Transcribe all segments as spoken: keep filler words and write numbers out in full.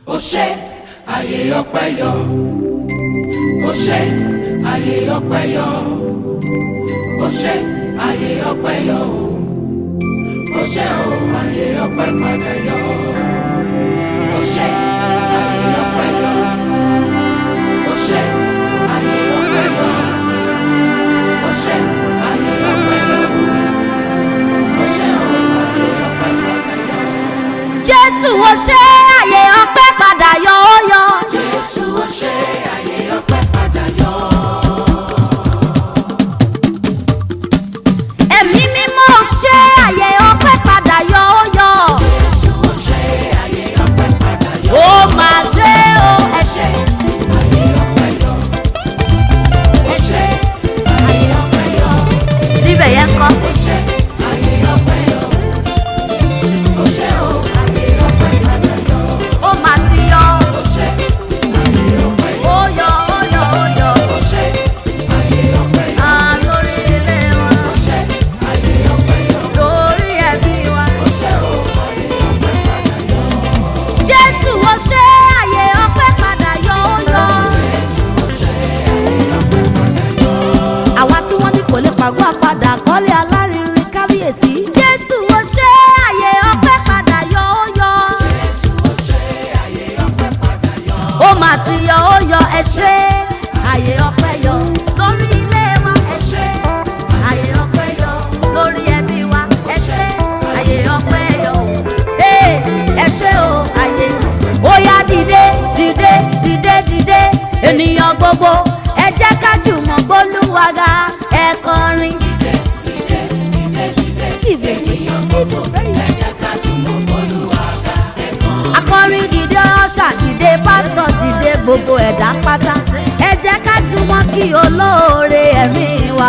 ó ṣé ayé ọpẹ́ yọ, ó ṣé ayé ọpẹ́ yọ, ó ṣé ayé ọpẹ́ yọ, ó ṣé o ayé ọpẹ́ padà yọ, ó ṣé ayé ọpẹ́ yọ, ó ṣé ayé ọpẹ́ yọ, ó ṣé ayé ọpẹ́ yọ, ó ṣé o ayé ọpẹ́ padà yọ. Jésù ó ṣé ayé ọpẹ́ padà yọ ó yọ. Jésù ó ṣé ayé ọpẹ́ padà yọ. Ẹ̀mí mímọ́ ó ṣé ayé ọpẹ́ padà yọ ó yọ. Jésù ó ṣé ayé ọpẹ́ padà yọ. Ó máa ṣe o ẹ ṣé ayé ọpẹ́ yọ. ẹ ṣé ayé ọpẹ́ yọ. níbẹ̀ yẹn kọ́. Ó ṣé ayé ọpẹ́ yọ. Ó ṣé o ayé ọpẹ́ padà yọ. Ó máa ti yọ. Ó ṣé ayé ọpẹ́ yọ. Ó yọ ó yọ ó yọ. Ó ṣé ayé ọpẹ́ yọ. À lórí ilé wa, Ó ṣé ayé ọpẹ́ yọ. lórí ẹbí wa. Ó ṣé o ayé ọpẹ́ padà yọ. Jésù ó ṣé ayé ọpẹ́ padà yọ ó yọ. Jésù ó ṣé ayé ọpẹ́ padà yọ. Àwa tí wọ́n ní kò lè pàgọ́ àpadà kọ́lé alárinrin kábíyèsí. Jésù ó ṣé ayé ọpẹ́ padà yọ ó yọ. Jésù ó ṣé ayé ọpẹ́ padà yọ. Ó máa ti yọ ó yọ ẹ ṣé ayé ọpẹ́ yọ lórí ilé wa ẹ ṣé ayé ọpẹ́ yọ lórí ẹbí wa ẹ ṣé ayé ọpẹ́ yọ ee ẹ ṣé o ayé ó yá dìde dìde dìde dìde ènìyàn gbogbo ẹ jẹ́ ká jùmọ̀ gbólúwaga ẹ kọrin. Akọrin dìde ọ̀ṣà dìde pásítọ̀ dìde gbogbo ẹ̀dá pátá ẹ jẹ́ ká jùmọ̀ kí olóore ẹ̀mí wa.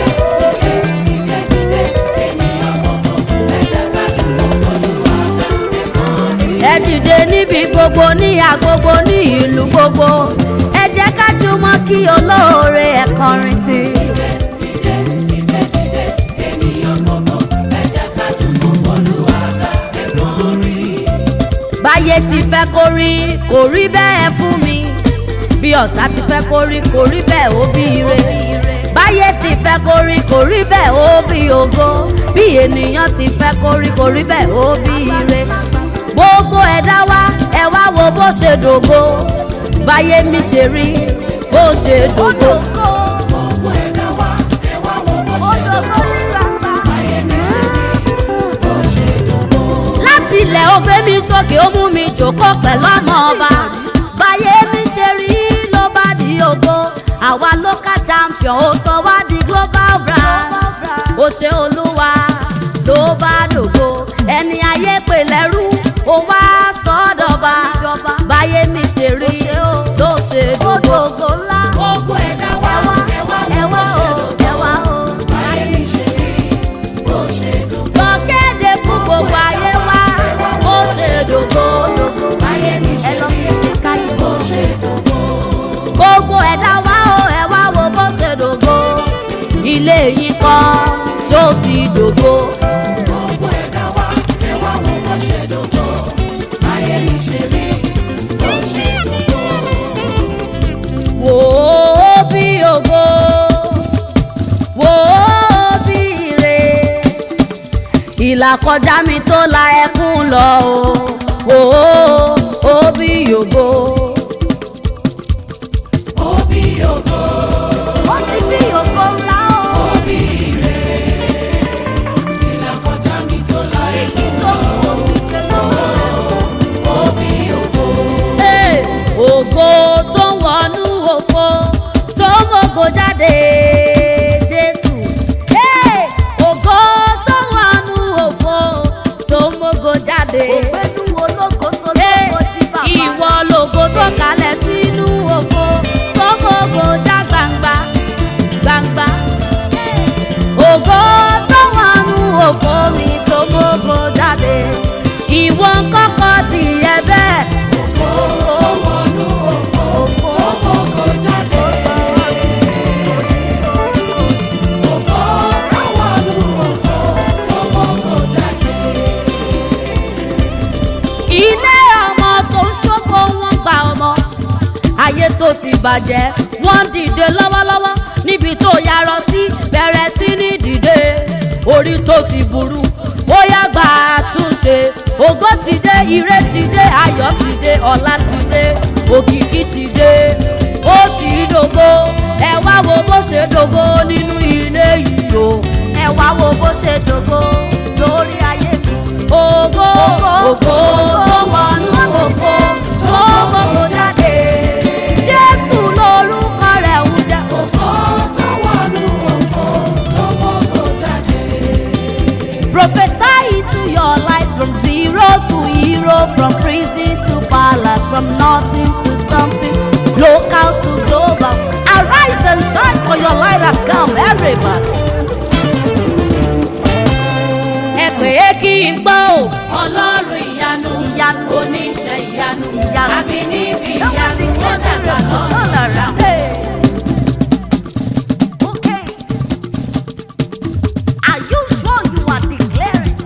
Ẹ dìde níbi gbogbo ní agbogbo ní ìlú gbogbo ẹ jẹ́ ká jùmọ̀ kí olóore ẹ kọrin sí i. Báyé ti fẹ́ kó rí kò rí bẹ́ẹ̀ fún mi bí ọ̀tá ti fẹ́ kó rí kò rí bẹ́ẹ̀ ó bí ire báyé ti fẹ́ kó rí kò rí bẹ́ẹ̀ ó bí ògo bí ènìyàn ti fẹ́ kó rí kò rí bẹ́ẹ̀ ó bí ire gbogbo ẹ̀dá wa ẹ wá wo bó ṣe dògo báyé mi ṣe rí bó ṣe dògo. Gbogbo ẹ̀dá wa ẹ wá wo bó ṣe dògo. Báyé mi ṣe rí bó ṣe dògo. Láti ilẹ̀ ó gbé mi sókè ó mú mi jókòó pẹ̀lú ọmọ ọba báyé mi ṣe rí ló bá di ògo àwa local champion ó sọ wá di global brand ó ṣe olúwa ló bá dògo ẹni ayé pè lẹ́rú ó wá sọ́dọ̀ba báyé mi ṣe rí ló ṣe dògo. Gbogbo ẹ̀dá wa ẹ wá wo bó ṣe dògo. Báyé mi ṣe rí bó ṣe dògo. Lọ kéde fún gbogbo ayé wa ó ṣe dògo báyé mi ṣe rí Bó ṣe dògo. gbogbo ẹ̀dá wa ó ẹ wá wo bó ṣe dògo ilé yìí kọ́ ṣó ti dògo. Gbogbo ẹ̀dá wa ẹ wá wo bó ṣe dògo. Báyé mi ṣe rí bó ṣe dògo. Wò ó bí ògo wò ó bí ire ìlàkọjá mi tó la ẹkún lọ o wò ó ó bí ògo. Ó bí ògo. Ó ti bí ògo ńlá o. Ó bí ire. Ìlàkọjá mi tó la ẹkún lọ. Ó bí ògo. Hey, ògo tó ń wọnú òfo tó ń mògo jáde Jésù. Hey, ògo tó ń wọnú òfo tó ń mògo jáde. Ògbẹ́nu ológo tó lọ. Hey, tó ti bàjẹ́ wọ́n dìde lọ́wọ́lọ́wọ́ níbi tó yarọ sí bẹ̀rẹ̀ sí ní dìde orí tó ti burú ó yá gba àtúnṣe ògo ti dé ire ti dé ayọ̀ ti dé ọlá ti dé òkìkí ti dé ó ti dògo ẹ wá wo bó ṣe dògo nínú ilé yìí o ẹ wá wo bó ṣe dògo lórí ayé mi ògo ògo tó wọnú ògo tó gbogbo jáde Jésù lórúkọ rẹ̀ ń jẹ́ ògo tó wọnú ògo tó gbogbo jáde. Prophesy into your lives from zero to hero, from prison to palace, from nothing to something, local to global. Arise and shine, for your light has come, everybody. Ẹ pè é kí n gbọ́ o. Ọlọ́run ìyanu, oníṣẹ́ ìyanu, àbí níbi ìyanu, ó dàgbà lọ́nà. Okay. Are you sure you are declaring?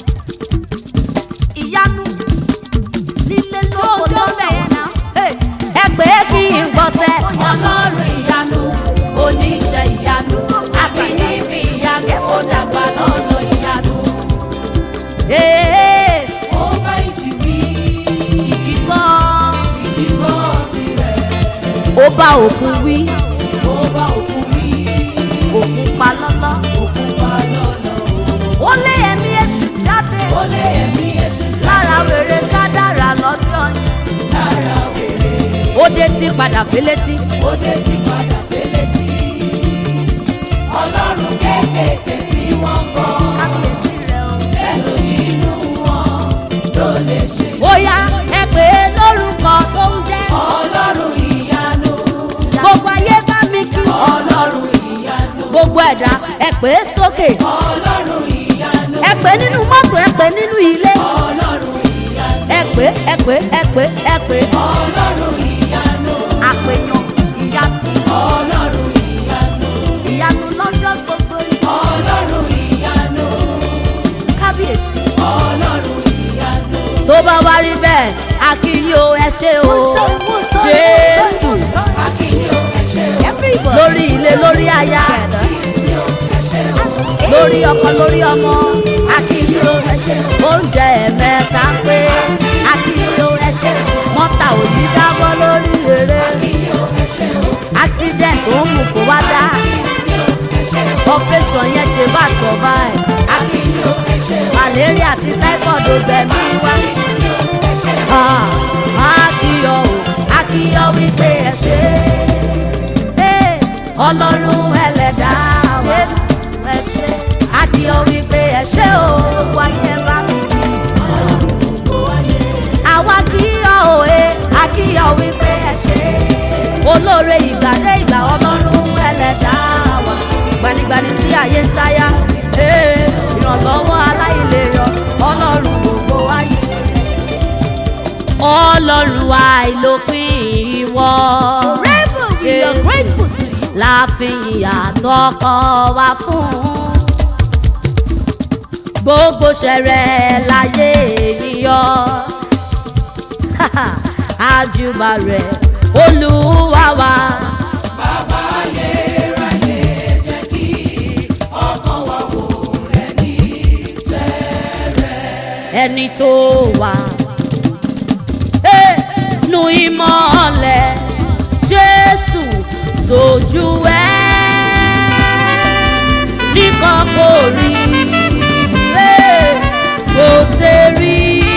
Ìyanu líle lóko lọ́nà. Ẹ pè é kí n gbọ́ sẹ́. Ọlọ́run ìyanu, oníṣẹ́ ìyanu, àbí níbi ìyanu, ó dàgbà lọ́nà ìyanu. Ee, Ó bá ìjì wí, ìjì gbọ́. ìjì gbọ́ tirẹ̀. Ó bá òkun wí, Ó bá òkú wí, òkun pa lọ́lọ́. òkú pa lọ́lọ́. Ó lé ẹ̀mí èṣù jáde. Ó lé ẹ̀mí èṣù Lára wèrè kádàrá lọ́jọ́ yìí. lára wèrè. Ó dé tí padà félétí. Ó dé ti padà félétí. Ọlọ́run kéékèèké tí wọ́n ń bọ̀. Kábíyèsí rẹ̀ o. Ẹnu inú wọn ló lè ṣe. Ó yá ẹ pè é lórúkọ tó ń jẹ́. Ọlọ́run ìyanu. Gbogbo ayé bá mi kí. Ọlọ́run ìyanu. Gbogbo ẹ̀dá ẹ pè é sókè. Ọlọ́run ìyanu. Ẹ pè é nínú mọ́tò ẹ pè é nínú ilé. Ọlọ́run ìyanu. Ẹ pè é ẹ pè é ẹ pè é ẹ pè é. Ọlọ́run ìyanu. Àpèyàn ìyanu. Ọlọ́run ìyanu. Ìyanu lọ́jọ́ gbogbo yìí. Ọlọ́run ìyanu. Kábíyèsí. Ọlọ́run ìyanu. Tó bá wá rí bẹ́ẹ̀ a kí yín o ẹ ṣé o Jésù Akínyó ẹ ṣé o. lórí ilé lórí aya Akínyó ẹ ṣé o. lórí ọkọ lórí ọmọ Akínyó ẹ ṣé o. oúnjẹ ẹ̀mẹ́ta pé a kí yín o ẹ ṣé mọ́tà ò ní dábọ́ lórí eré Akínyó ẹ ṣé o. accident ó mú kó wá dá Akínyó ẹ ṣé o. operation yẹn ṣe bá survive Akínyó ẹ ṣé o. malaria àti typhoid ò gbẹ̀mí wá. Akínyó ẹ ṣé o. Akíyọ̀ o, akíyọ̀ wípé ẹ ṣé. Ọlọ́run ẹlẹ́dàá wa. Akíyọ̀ wípé ẹ ṣé o. Àwa kíyọ̀ o, akíyọ̀ wípé ẹ ṣé. Olóore ìgbà dé ìgbà Ọlọ́run ẹlẹ́dàá wa. Gbanigbani tí ayé ń sáyà. Ìrànlọ́wọ́ aláìlérò Ọlọ́run gbogbo ayé. Ọlọ́run àìlópin ìwọ. We are grateful to you. Láàfin àtọkọ wa fún. Gbogbo ṣẹ̀rẹ̀ láyé yíyọ. Àjùbà rẹ̀ Olúwa wa. Bàbá ayérayé jẹ́ kí ọkàn wa wò rẹ̀ ní tẹ́rẹ̀. Ẹni tó wà. Nu ìmọ̀lẹ̀ Jésù tójú ẹ nìkan kò rí kò ṣe rí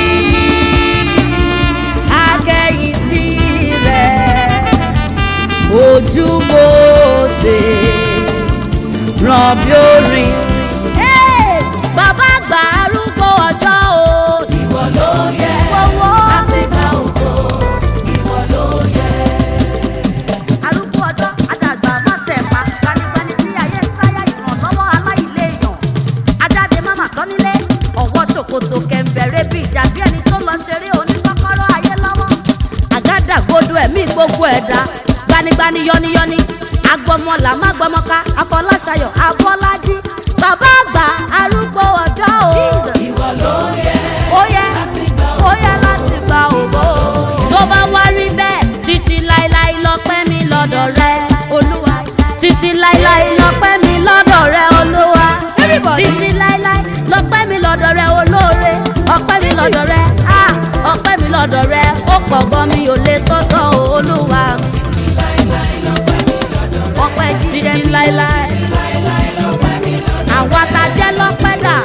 akẹ́yìn sí rẹ̀ ojú Mósè ràn bí orin. Bàbá àgbà arúgbó ọjọ́ o. Ìwọ ló yẹ láti gba ògo. Ìwọ ló yẹ. Arúgbó ọjọ́ àdàgbà má tẹ̀ pa gbanigbani tí ayé ń sáyà ìrànlọ́wọ́ aláìléèyàn. Ajáde máma tán nílé ọ̀wọ́ ṣòkòtò kẹ̀m̀bẹ̀rẹ̀ bí ìjà bí ẹni tó lọ ṣeré oníkọ́kọ́rọ́ ayé lọ́wọ́. Àgádágodo ẹ̀mí gbogbo ẹ̀dá gbanigbani yọniyọni agbọmọlà má gbọmọka Afọláṣayọ̀ Abọ́lájí bàbá àgbà arúgbó ọjọ́ o. Ìwọ ló yẹ Ó yẹ láti gba ó yẹ láti gba ògo. Tó bá wá rí bẹ́ẹ̀ títí láéláé lọ́pẹ́ rẹ ó pọ̀ gan mi ò lè sọ́tọ̀ olúwa. ọpẹ́ jíjẹ láéláé àwa ta jẹ́ lọ́pẹ́ dà.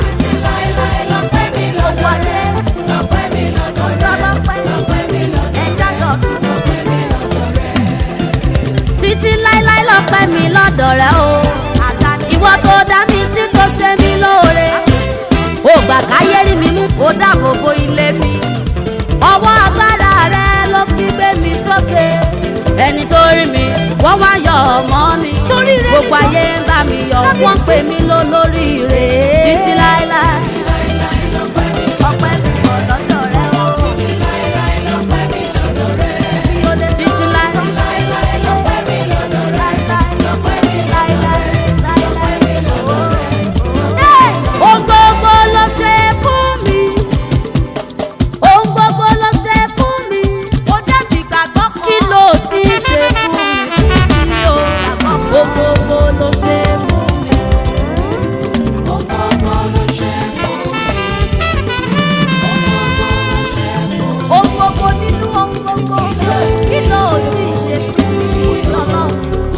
títí láéláé lọ́pẹ́ mi lọ́dọ̀ rẹ o. ìwọ tó dá mi sí tó ṣe mí lóore. ó gbà káyé rí mi mú kó dáàbò bo ilé mi. ọwọ́ agbára rẹ ló fi gbé mi sókè. ẹni tó rí mi wọ́n wá yọ ọmọ mi. gbogbo ayé ń bá mi yọ wọ́n pè mí lólóríire. títí láéláé ọpẹ́ mi pọ̀ lọ́dọ̀ rẹ o. títí láéláé títí láéláé lọ́pẹ́ mi lọ́dọ̀ rẹ. lọ́pẹ́ mi láéláé lọ́pẹ́ mi lọ́dọ̀ rẹ. ohun gbogbo ló ṣe fún mi. ohun gbogbo ló ṣe fún mi. ó jẹ́ ti gbàgbọ́ kan. kí ló ti ṣe fún mi kí sí o. ohun gbogbo ló ṣe fún mi. ohun gbogbo ló ṣe fún mi. ohun gbogbo nínú ohun gbogbo. kí ló ti ṣe fún mi ọlọ́run.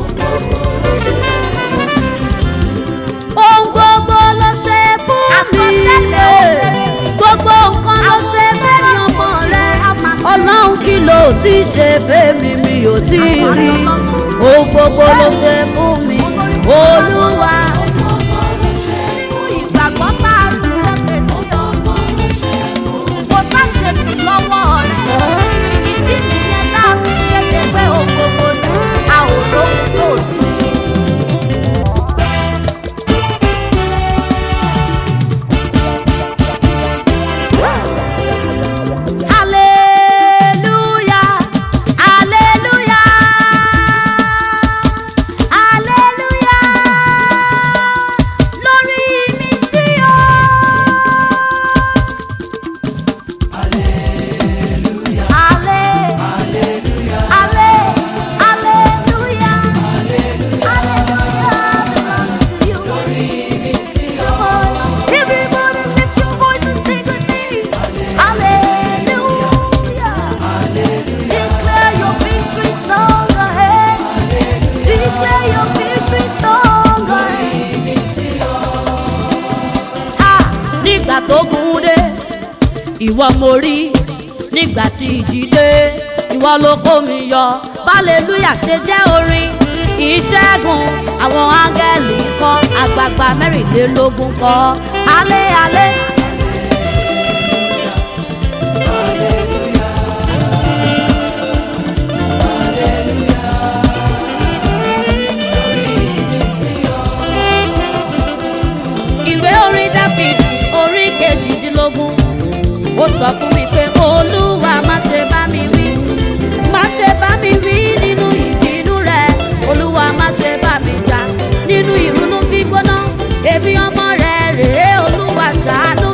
ohun gbogbo ló ṣe fún mi. gbogbo nǹkan ló ṣe fẹ́mi ọmọ rẹ. ọlọ́run kí ló ti ṣe fẹ́mi mi ò tí ì rí. ohun gbogbo ló ṣe fún mi olúwa. ìgbàgbọ́ tá a lù sókè sí ọ. kò tá ṣe sí lọ́wọ́ rẹ̀. ìdí nìyẹn tá a fi kéde pé ohun gbogbo ni a ò lóhun tó sí. Hallelujah, hallelujah, hallelujah. Lórí mi sí o. Hallelujah, hallelujah, hallelujah, hallelujah. Lórí mi sí o. Everybody lift your voice and sing with me. Hallelujah. Declare your victory song ahead. Declare your victory song ahead. Ah, nígbà tó gùn dé, ìwọ mo rí. Nígbà tí ìjì dé, ìwọ ló kó mi yọ. Hallelujah ṣe jẹ́ orin ìṣẹ́gun. Àwọn áńgẹ́lì kọ́, àgbààgbà mẹ́rìnlélógún kọ́. Alẹ́ alẹ́. Ìwé orin Dáfídì orí kejìdínlógún ó sọ fún mi pé olúwa má ṣe bá mi wí, má ṣe bá mi wí nínú ìbínú rẹ. Olúwa má ṣe bá mi jà nínú ìrunú gbígbóná. èmi ọmọ rẹ rèé olúwa ṣàánú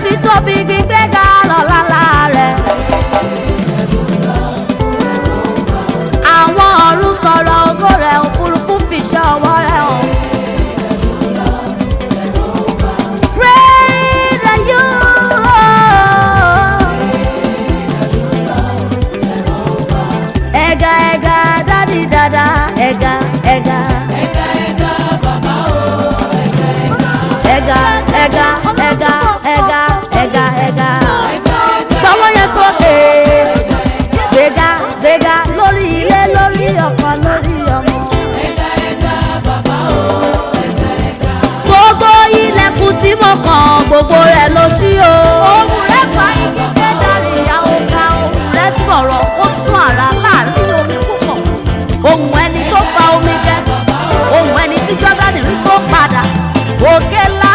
títóbi gbígbéga lọ́lá rẹ̀. àwọn ọ̀run sọ̀rọ̀ ògo rẹ̀, òfurufú fìṣẹ́ ọwọ́ rẹ̀ hàn. Praise you. Ẹ̀gà ẹ̀gà dádì dada ẹ̀gà ẹ̀gà. ẹ̀gà ẹ̀gà bàbá o ẹ̀gà ẹ̀gà ẹ̀gà ẹ̀gà ẹ̀gà ẹ̀gà. gbọ́wọ́ yẹn sókè. gbéga gbéga lórí ilé lórí ọkọ lórí ọmọ. ẹ̀gà ẹ̀gà bàbá o ẹ̀gà ẹ̀gà. gbogbo ilẹ̀kùn tí mo kàn gbogbo rẹ̀ ló ṣí o. ohùn rẹ̀ fa igi kẹ́dàrí ìyàwó ká ohùn rẹ̀ sọ̀rọ̀ ó sún àrá láàrin omi púpọ̀. ohùn ẹni tó fa omi jẹ ohùn ẹni tí jọ́dánì rí tó padà. òkè ńlá